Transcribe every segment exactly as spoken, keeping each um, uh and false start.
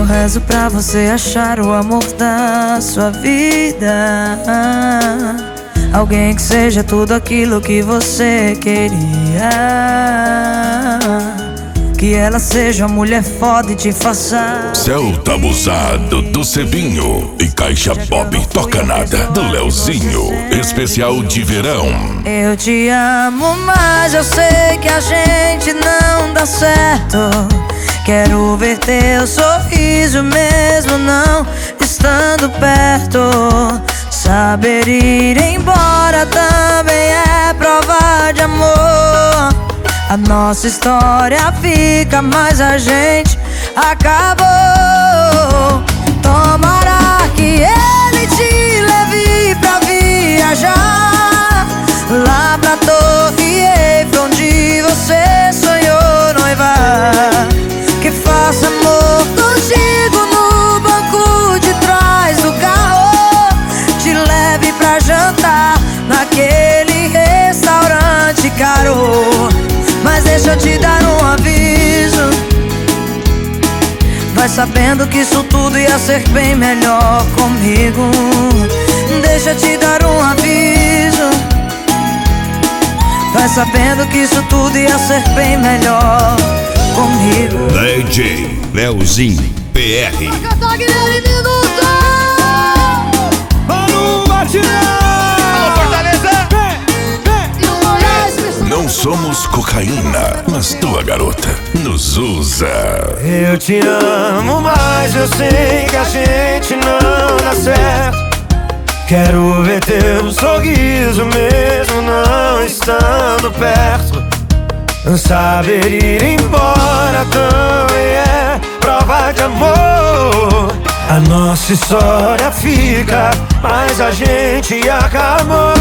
Eu rezo pra você achar o amor da sua vida, alguém que seja tudo aquilo que você queria, que ela seja uma mulher foda e te faça. Celta Abusado do Cebinho e Caixa Bob Toca Nada do Leozinho, especial de verão. Eu te amo, mas eu sei que a gente não dá certo. Quero ver teu sorriso mesmo não estando perto. Saber ir embora também é prova de amor. A nossa história fica, mas a gente acabou. Tomara que ele te leve pra viajar lá pra Torre Eiffel, onde você sonhou noivar. Que faça amor contigo no banco de trás do carro, te leve pra jantar naquele restaurante caro. Mas deixa eu te dar um aviso, vai sabendo que isso tudo ia ser bem melhor comigo. Deixa eu te dar um aviso, vai sabendo que isso tudo ia ser bem melhor comigo. D J Leozinho P R. Não somos cocaína, mas tua garota nos usa. Eu te amo, mas eu sei que a gente não dá certo. Quero ver teu sorriso mesmo não estando perto. Saber ir embora também é prova de amor. A nossa história fica, mas a gente acabou.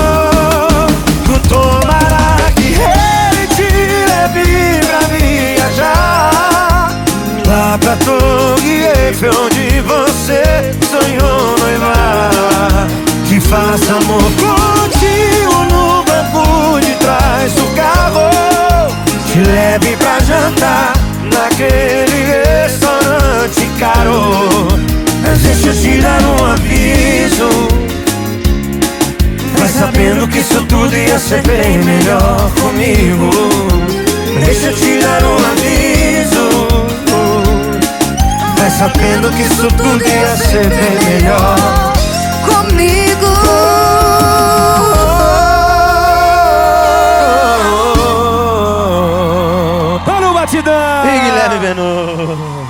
Tomara que ele te leve pra viajar lá pra Torre Eiffel, onde você sonhou noivar. Que faça amor contigo no banco de trás do carro, te leve pra jantar naquele restaurante caro. Mas deixa eu te dar um aviso, vai sabendo que isso tudo ia ser bem melhor comigo. Deixa eu te dar um aviso, vai sabendo que isso tudo ia ser bem melhor comigo. Para o batidão! E Guilherme Benu.